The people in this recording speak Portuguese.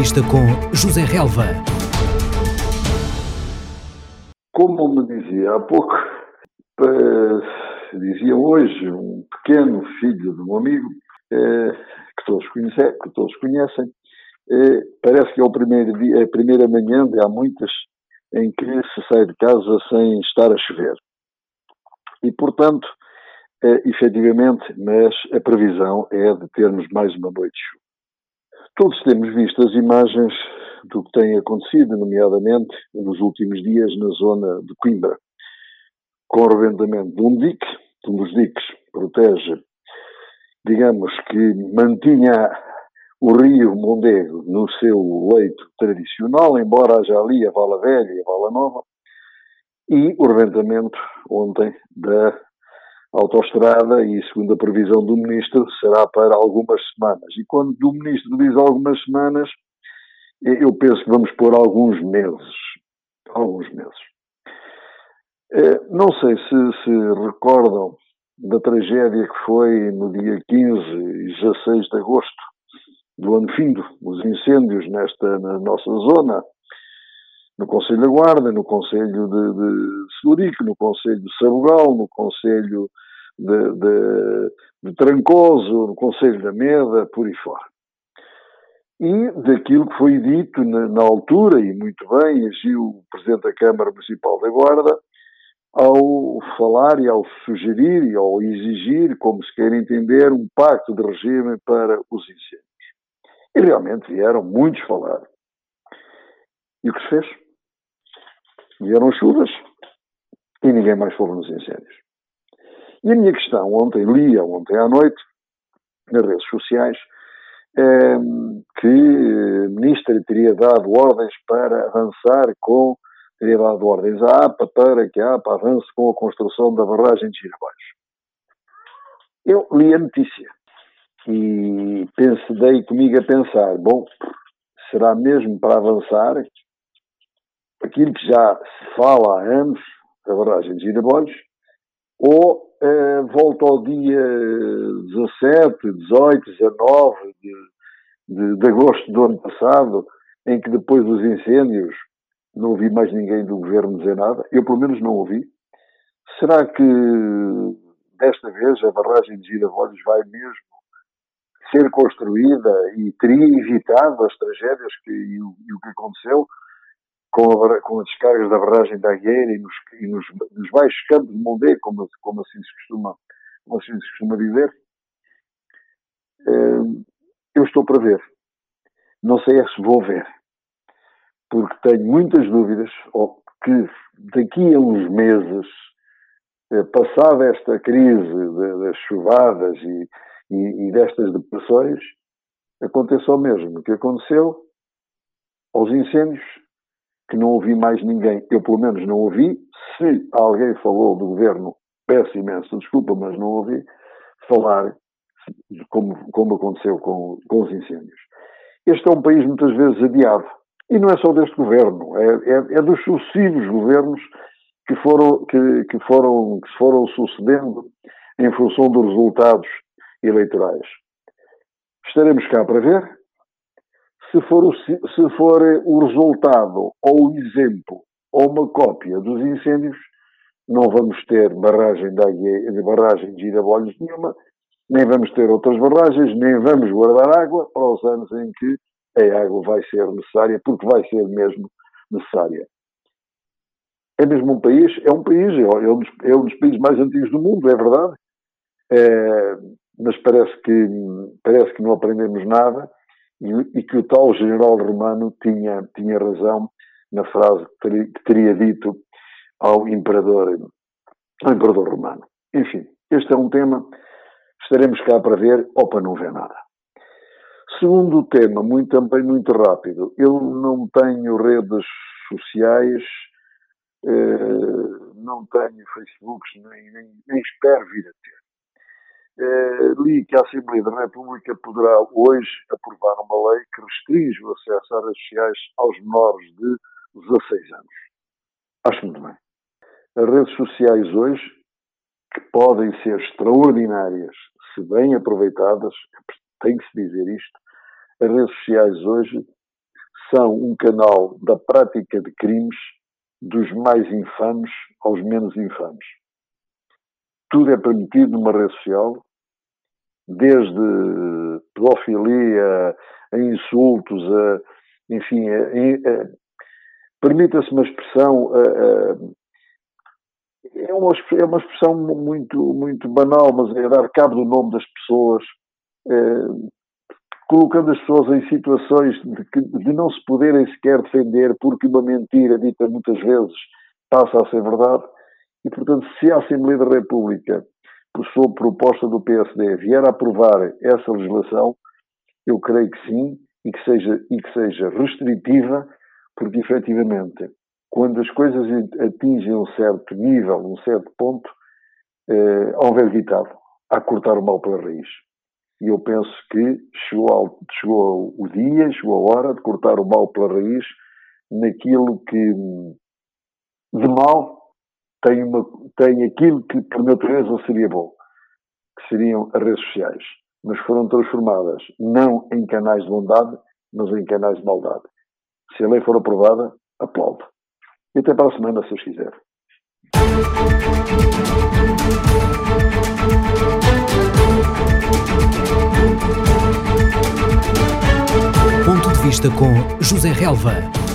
Entrevista com José Relva. Como me dizia há pouco, dizia hoje um pequeno filho de um amigo, que todos conhecem, parece que é o primeiro dia, a primeira manhã de há muitas em que se sai de casa sem estar a chover. E, portanto, efetivamente, mas a previsão é de termos mais uma noite de chuva. Todos temos visto as imagens do que tem acontecido, nomeadamente nos últimos dias na zona de Coimbra, com o rebentamento de um dos diques protege, digamos que mantinha o rio Mondego no seu leito tradicional, embora haja ali a Vala Velha e a Vala Nova, e o rebentamento ontem da autoestrada, e segundo a previsão do Ministro, será para algumas semanas. E quando o Ministro diz algumas semanas, eu penso que vamos pôr alguns meses. Não sei se recordam da tragédia que foi no dia 15 e 16 de agosto do ano findo, os incêndios na nossa zona, no Concelho da Guarda, no Concelho de Celurico, no Concelho de Sabugal, no Concelho de Trancoso, no Concelho da Meda, por aí fora. E daquilo que foi dito na altura, e muito bem, agiu o Presidente da Câmara Municipal da Guarda, ao falar e ao sugerir e ao exigir, como se quer entender, um pacto de regime para os incêndios. E realmente vieram muitos falar. E o que se fez? Vieram chuvas e ninguém mais falou nos incêndios. E a minha questão, ontem à noite, nas redes sociais, que a Ministra teria dado ordens para avançar teria dado ordens à APA para que a APA avance com a construção da barragem de Girabais. Eu li a notícia e dei comigo a pensar, bom, será mesmo para avançar aquilo que já se fala há anos, da barragem de Girabais, ou volta ao dia 17, 18, 19 de agosto do ano passado, em que depois dos incêndios não ouvi mais ninguém do governo dizer nada. Eu, pelo menos, não ouvi. Será que desta vez a barragem de Girabais vai mesmo ser construída e teria evitado as tragédias e o que aconteceu com as descargas da barragem da Agueira e nos baixos campos de Mondego, como assim se costuma dizer? Eu estou para ver. Não sei se vou ver. Porque tenho muitas dúvidas, ou que daqui a uns meses, passada esta crise das chuvadas e destas depressões, aconteça o mesmo que aconteceu aos incêndios, que não ouvi mais ninguém. Eu, pelo menos, não ouvi. Se alguém falou do governo, peço imensa desculpa, mas não ouvi falar como aconteceu com os incêndios. Este é um país muitas vezes adiado. E não é só deste governo, é dos sucessivos governos que se foram sucedendo em função dos resultados eleitorais. Estaremos cá para ver. Se for o resultado, ou o exemplo, ou uma cópia dos incêndios, não vamos ter barragem de Girabais nenhuma, nem vamos ter outras barragens, nem vamos guardar água para os anos em que a água vai ser necessária, porque vai ser mesmo necessária. É mesmo um país, é um dos países mais antigos do mundo, é verdade, mas parece que não aprendemos nada e que o tal general romano tinha razão na frase que teria dito ao imperador romano. Enfim, este é um tema, estaremos cá para ver ou para não ver nada. Segundo tema, também muito rápido, eu não tenho redes sociais, não tenho Facebooks, nem espero vir a ter. Li que a Assembleia da República poderá hoje aprovar uma lei que restringe o acesso às redes sociais aos menores de 16 anos. Acho muito bem. As redes sociais hoje, que podem ser extraordinárias, se bem aproveitadas, tem que se dizer isto, as redes sociais hoje são um canal da prática de crimes dos mais infames aos menos infames. Tudo é permitido numa rede social, desde pedofilia a insultos, enfim, permita-se uma expressão, é uma expressão muito banal, mas é dar cabo do nome das pessoas, colocando as pessoas em situações de não se poderem sequer defender porque uma mentira dita muitas vezes passa a ser verdade. E, portanto, se a Assembleia da República, por sua proposta do PSD, vier a aprovar essa legislação, eu creio que sim, e que seja restritiva, porque, efetivamente, quando as coisas atingem um certo nível, um certo ponto, há um velho ditado, há que cortar o mal pela raiz. E eu penso que chegou o dia, chegou a hora de cortar o mal pela raiz naquilo que de mal tem aquilo que por natureza seria bom, que seriam as redes sociais, mas foram transformadas não em canais de bondade, mas em canais de maldade. Se a lei for aprovada, aplaudo. E até para a semana, se Deus quiser. Ponto de vista com José Relva.